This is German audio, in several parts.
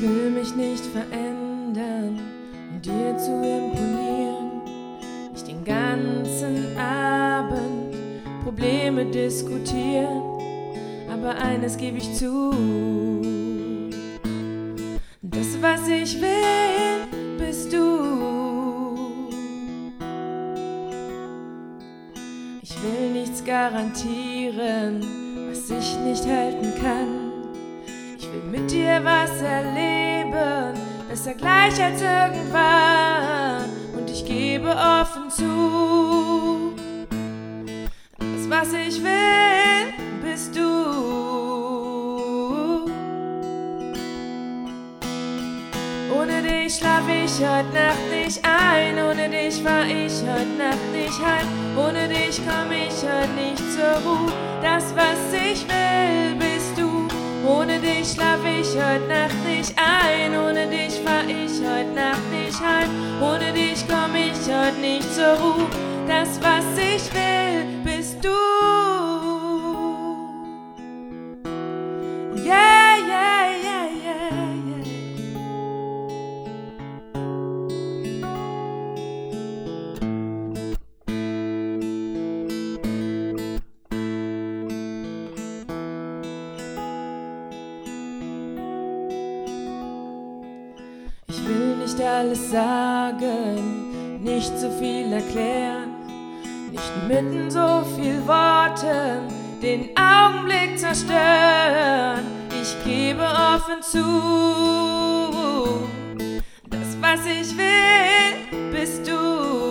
will mich nicht verändern, um dir zu imponieren. Nicht den ganzen Abend Probleme diskutieren, aber eines gebe ich zu: das, was ich will, bist du. Ich will nichts garantieren, was ich nicht halten kann. Ich will mit dir was erleben, besser gleich als irgendwann. Und ich gebe offen zu: das, was ich will, bist du. Ohne dich schlaf ich heute Nacht nicht ein, ohne dich fahr ich heute Nacht nicht heim, ohne dich komm ich heute nicht zur Ruhe. Das, was ich will, bist du. Ohne dich schlaf ich heute Nacht nicht ein, ohne dich fahr ich heute Nacht nicht heim, ohne dich komm ich heute nicht zur Ruhe. Das, was ich will, bist du. Yeah, yeah, yeah, yeah, yeah. Ich will nicht alles sagen, nicht so viel erklären, nicht mitten so viel Worten den Augenblick zerstören. Ich gebe offen zu: das, was ich will, bist du.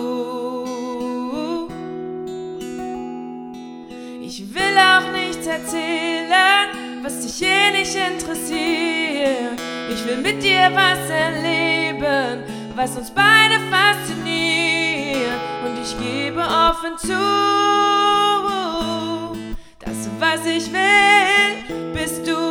Ich will auch nichts erzählen, was dich nicht interessiert. Ich will mit dir was erleben, was uns beide fasziniert. Und ich gebe offen zu: das, was ich will, bist du.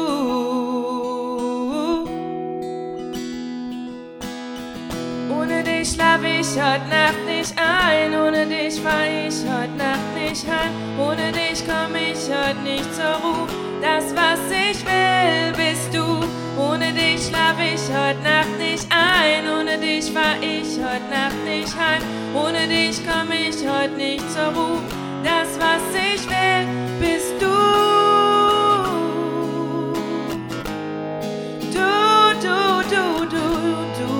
Ohne dich schlaf ich heute Nacht nicht ein, ohne dich fahr ich heute Nacht nicht heim, ohne dich komm ich heute nicht zur Ruhe. Das, was ich will, bist du. Ohne dich schlaf ich heute Nacht nicht ein, ohne dich fahr ich heute Nacht nicht heim, ohne dich komm ich heute nicht zur Ruhe. Das, was ich will, bist du. Du, du, du, du, du.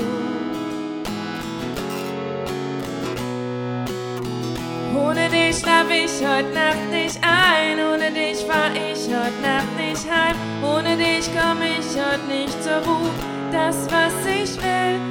Ohne dich schlaf ich heute Nacht nicht ein, ohne dich fahr ich heute Nacht nicht heim, ohne dich komm ich heute nicht zur Ruhe. Das, was ich will,